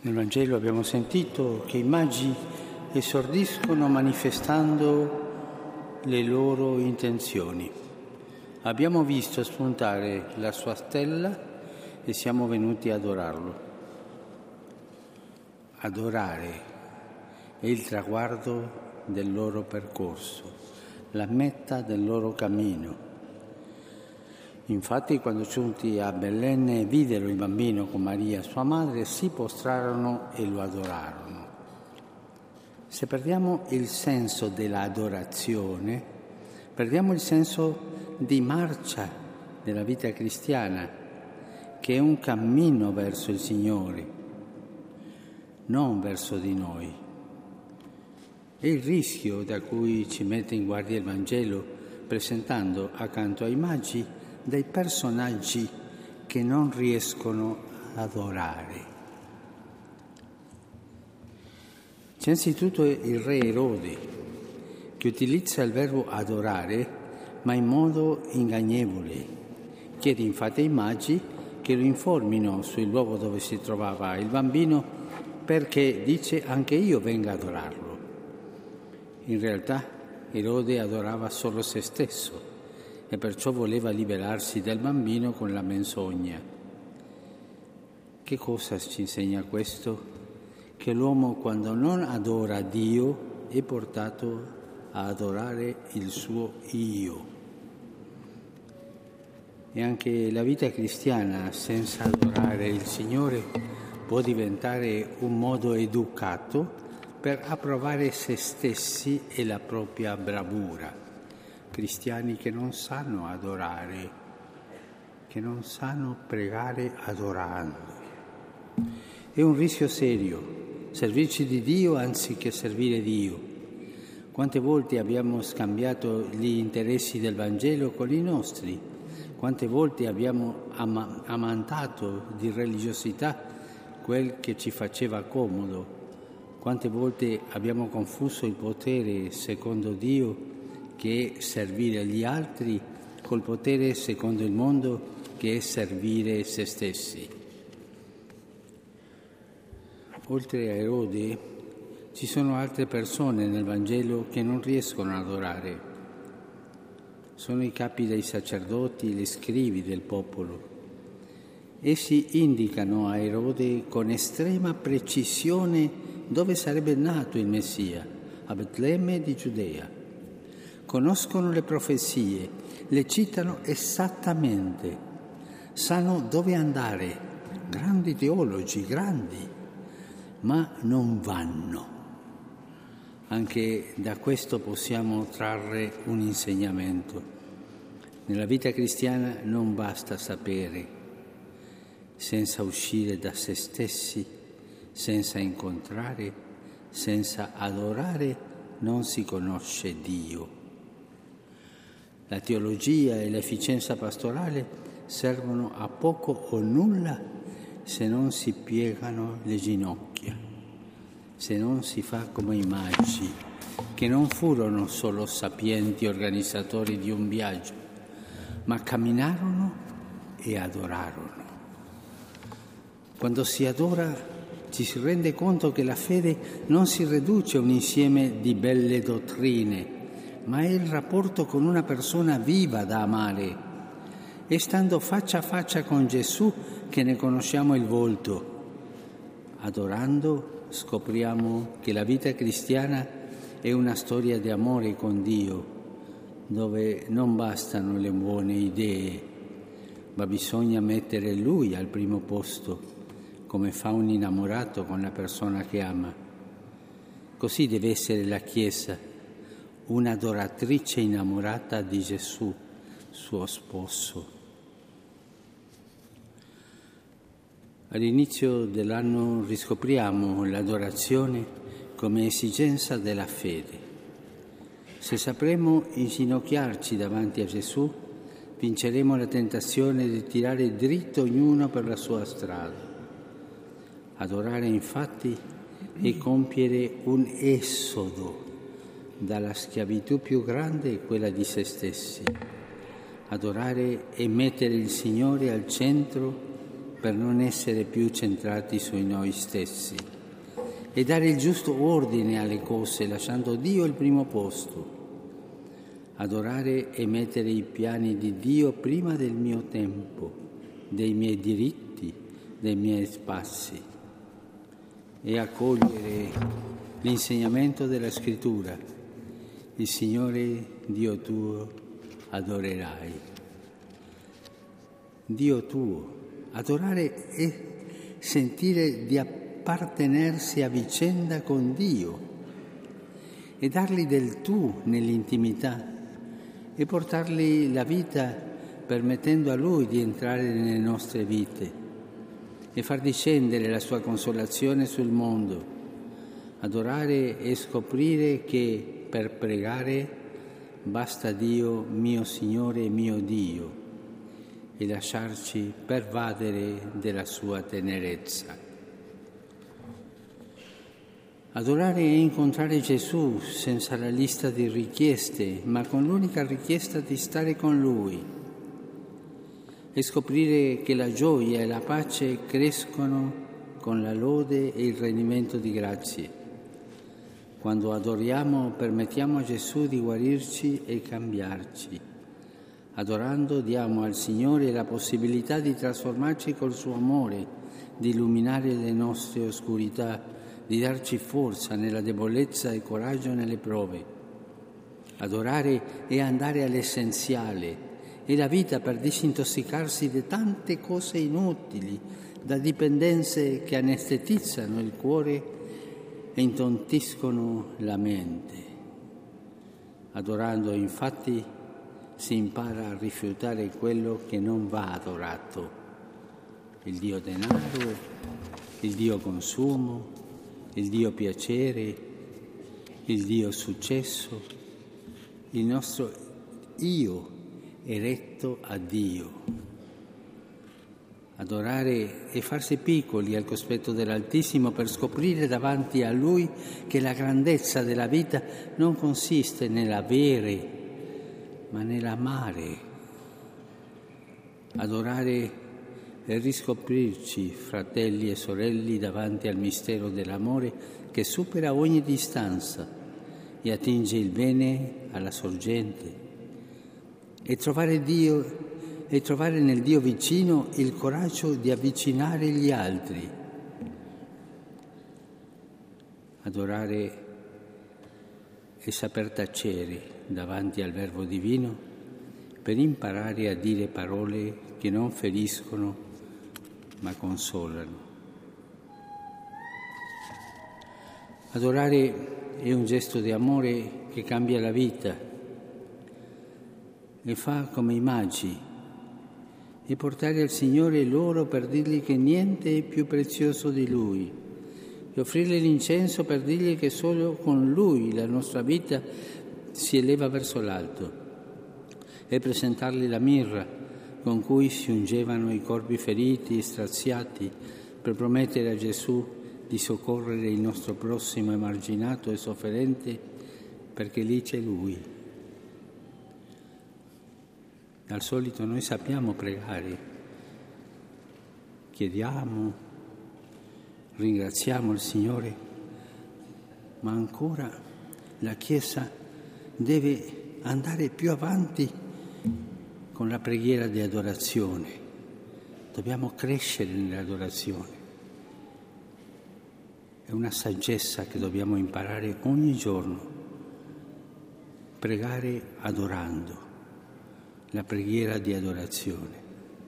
Nel Vangelo abbiamo sentito che i magi esordiscono manifestando le loro intenzioni. Abbiamo visto spuntare la sua stella e siamo venuti ad adorarlo. Adorare è il traguardo del loro percorso, la meta del loro cammino. Infatti, quando giunti a Betlemme videro il bambino con Maria, sua madre, si postrarono e lo adorarono. Se perdiamo il senso dell'adorazione, perdiamo il senso di marcia della vita cristiana, che è un cammino verso il Signore, non verso di noi. È il rischio da cui ci mette in guardia il Vangelo, presentando accanto ai magi dei personaggi che non riescono ad adorare. C'è anzitutto il re Erode, che utilizza il verbo adorare, ma in modo ingannevole. Chiede infatti ai magi che lo informino sul luogo dove si trovava il bambino, perché dice anche io venga ad adorarlo. In realtà Erode adorava solo se stesso e perciò voleva liberarsi del bambino con la menzogna. Che cosa ci insegna questo? Che l'uomo, quando non adora Dio, è portato a adorare il suo io. E anche la vita cristiana senza adorare il Signore può diventare un modo educato per approvare se stessi e la propria bravura. Cristiani che non sanno adorare, che non sanno pregare adorando. È un rischio serio, servirci di Dio anziché servire Dio. Quante volte abbiamo scambiato gli interessi del Vangelo con i nostri? Quante volte abbiamo amantato di religiosità quel che ci faceva comodo? Quante volte abbiamo confuso il potere secondo Dio, che è servire gli altri, col potere secondo il mondo, che è servire se stessi. Oltre a Erode, ci sono altre persone nel Vangelo che non riescono ad adorare. Sono i capi dei sacerdoti, gli scribi del popolo. Essi indicano a Erode con estrema precisione dove sarebbe nato il Messia, a Betlemme di Giudea. Conoscono le profezie, le citano esattamente, sanno dove andare, grandi teologi, grandi, ma non vanno. Anche da questo possiamo trarre un insegnamento. Nella vita cristiana non basta sapere, senza uscire da se stessi, senza incontrare, senza adorare, non si conosce Dio. La teologia e l'efficienza pastorale servono a poco o nulla se non si piegano le ginocchia, se non si fa come i magi, che non furono solo sapienti organizzatori di un viaggio, ma camminarono e adorarono. Quando si adora ci si rende conto che la fede non si riduce a un insieme di belle dottrine, ma è il rapporto con una persona viva da amare. È stando faccia a faccia con Gesù che ne conosciamo il volto. Adorando scopriamo che la vita cristiana è una storia di amore con Dio, dove non bastano le buone idee, ma bisogna mettere Lui al primo posto, come fa un innamorato con la persona che ama. Così deve essere la Chiesa, un'adoratrice innamorata di Gesù, suo sposo. All'inizio dell'anno riscopriamo l'adorazione come esigenza della fede. Se sapremo inginocchiarci davanti a Gesù, vinceremo la tentazione di tirare dritto ognuno per la sua strada. Adorare, infatti, è compiere un esodo dalla schiavitù più grande, quella di se stessi. Adorare è mettere il Signore al centro per non essere più centrati su noi stessi e dare il giusto ordine alle cose, lasciando Dio al primo posto. Adorare e mettere i piani di Dio prima del mio tempo, dei miei diritti, dei miei spazi, e accogliere l'insegnamento della Scrittura. Il Signore Dio tuo adorerai. Dio tuo. Adorare è sentire di appartenersi a vicenda con Dio e dargli del tu nell'intimità e portargli la vita permettendo a Lui di entrare nelle nostre vite e far discendere la sua consolazione sul mondo. Adorare è scoprire che per pregare basta Dio, mio Signore e mio Dio, e lasciarci pervadere della sua tenerezza. Adorare è incontrare Gesù senza la lista di richieste, ma con l'unica richiesta di stare con Lui e scoprire che la gioia e la pace crescono con la lode e il rendimento di grazie. Quando adoriamo permettiamo a Gesù di guarirci e cambiarci. Adorando diamo al Signore la possibilità di trasformarci col suo amore, di illuminare le nostre oscurità, di darci forza nella debolezza e coraggio nelle prove. Adorare è andare all'essenziale, è la vita per disintossicarsi di tante cose inutili, da dipendenze che anestetizzano il cuore e intontiscono la mente. Adorando, infatti, si impara a rifiutare quello che non va adorato: il Dio denaro, il Dio consumo, il Dio piacere, il Dio successo, il nostro io eretto a Dio. Adorare è farsi piccoli al cospetto dell'Altissimo per scoprire davanti a Lui che la grandezza della vita non consiste nell'avere, ma nell'amare. Adorare è riscoprirci fratelli e sorelle davanti al mistero dell'amore che supera ogni distanza e attinge il bene alla sorgente, e trovare nel Dio vicino il coraggio di avvicinare gli altri. Adorare è saper tacere davanti al Verbo divino per imparare a dire parole che non feriscono ma consolano. Adorare è un gesto di amore che cambia la vita e fa come i magi, e portare al Signore l'oro per dirgli che niente è più prezioso di Lui, e offrirgli l'incenso per dirgli che solo con Lui la nostra vita si eleva verso l'alto, e presentargli la mirra con cui si ungevano i corpi feriti e straziati per promettere a Gesù di soccorrere il nostro prossimo emarginato e sofferente, perché lì c'è Lui. Al solito noi sappiamo pregare, chiediamo, ringraziamo il Signore, ma ancora la Chiesa deve andare più avanti con la preghiera di adorazione. Dobbiamo crescere nell'adorazione. È una saggezza che dobbiamo imparare ogni giorno. Pregare adorando. La preghiera di adorazione.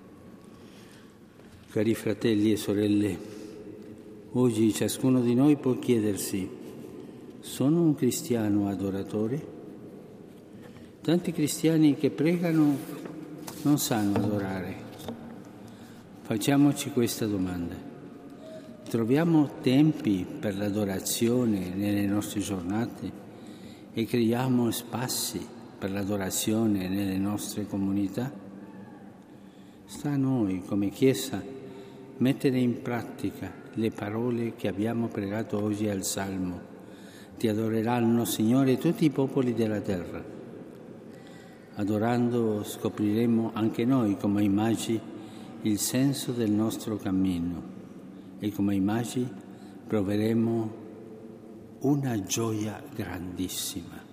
Cari fratelli e sorelle, oggi ciascuno di noi può chiedersi: sono un cristiano adoratore? Tanti cristiani che pregano non sanno adorare. Facciamoci questa domanda: troviamo tempi per l'adorazione nelle nostre giornate e creiamo spazi per l'adorazione nelle nostre comunità? Sta a noi, come Chiesa, mettere in pratica le parole che abbiamo pregato oggi al Salmo: ti adoreranno, Signore, tutti i popoli della terra. Adorando scopriremo anche noi, come i magi, il senso del nostro cammino e come i magi proveremo una gioia grandissima.